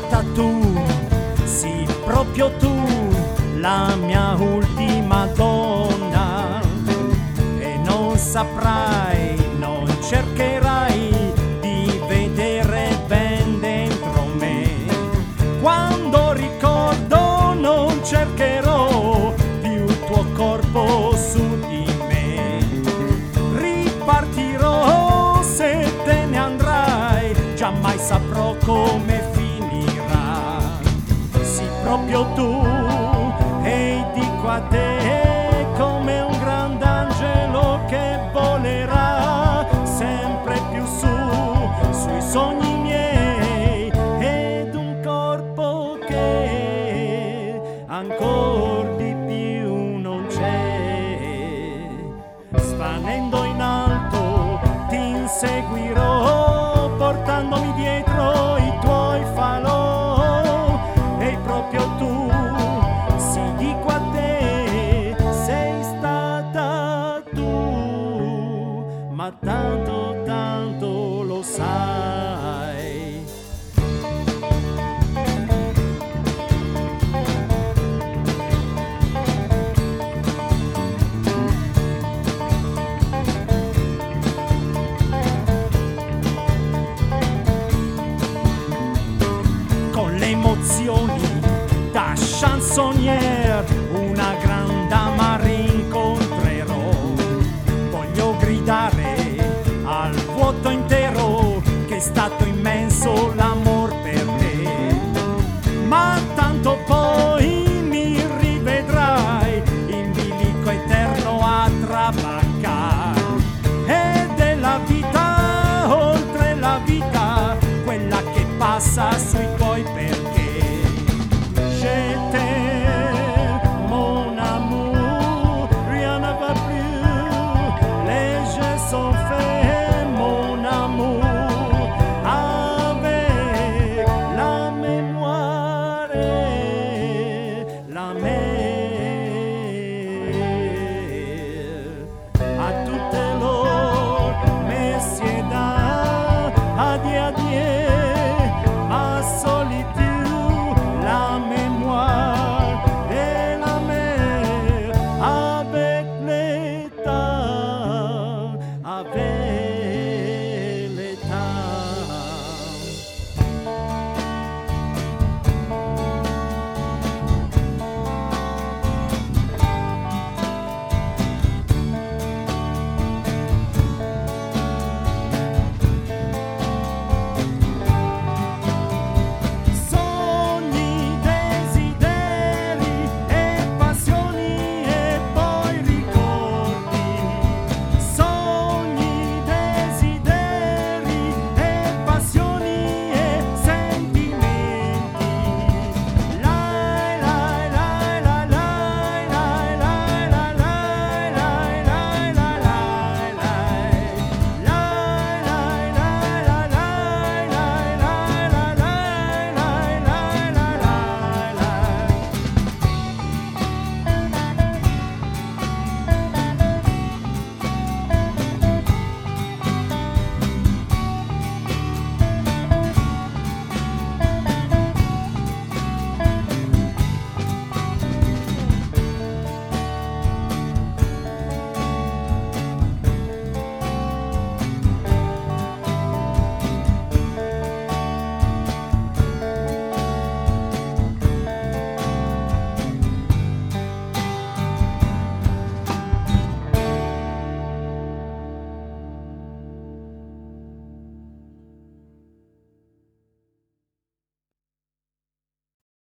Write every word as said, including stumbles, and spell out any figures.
diventa tu, sì proprio tu, la mia ultima donna. E non saprai, non cercherai di vedere ben dentro me. Quando ricordo non cercherò più il tuo corpo su di me. Ripartirò se te ne andrai, giammai saprò come finirà. Sì proprio tu, e dico a te come un grande angelo che volerà sempre più su, sui sogni miei, ed un corpo che ancor di più non c'è. Svanendo in alto ti inseguirò, portandomi dietro i tuoi falò, e proprio tu, sì dico a te, sei stata tu, ma tanto tanto lo sai. Con le emozioni da chansonnière una gran dama rincontrerò. Voglio gridare al vuoto intero che è stato immenso l'amor per te. Ma tanto poi mi rivedrai in bilico eterno a trabaccar. Ed è la vita oltre la vita, quella che passa sui tuoi